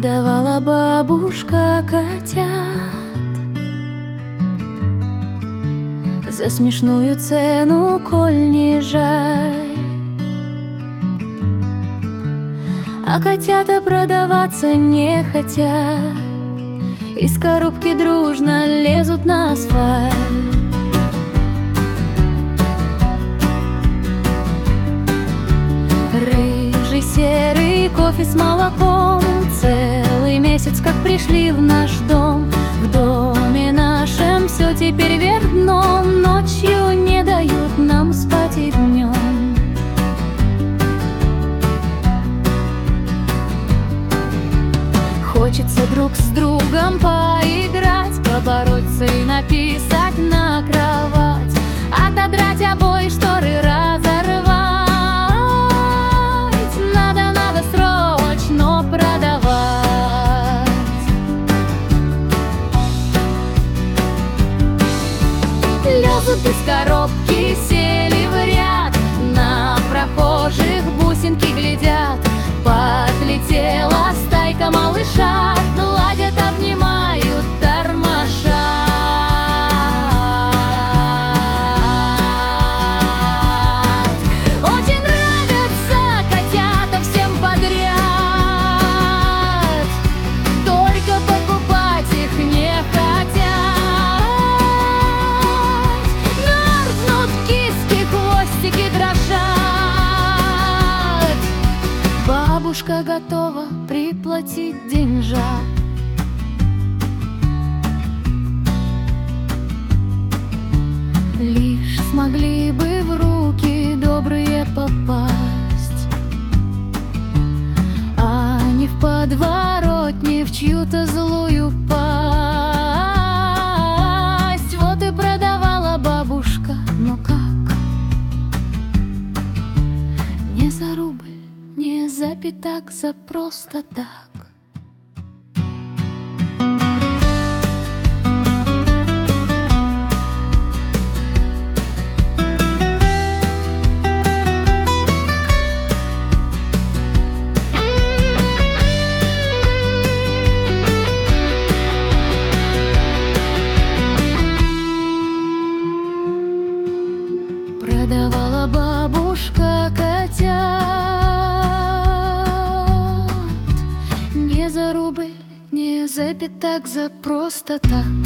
Продавала бабушка котят за смешную цену, коль не жаль. А котята продаваться не хотят, из коробки дружно лезут на асфальт. Рыжий, серый, кофе с молоком, целый месяц как пришли в наш дом. В доме нашем все теперь вверх дном, ночью не дают нам спать и днем. Хочется друг с другом поиграть, побороться и написать на кровать, отодрать обои, шторы разорвать. Надо срочно продавать. Лезут из коробки, сели в ряд, на прохожих бусинки глядят. Подлетела стайка малышат, гладят, обнимают, тормошат. Очень нравятся котята всем подряд, только покупать их не хотят. Мерзнут киски, хвостики дрожат. Бабушка готова приплатить деньжат. Лишь смогли бы в руки добрые попасть, а не в подворотне в чью-то злую пасть. Вот и продавала бабушка, но как? Не за рубль, не за пятак, за просто так. Продавала бабушка котят не за рубль, не за пятак, за просто так.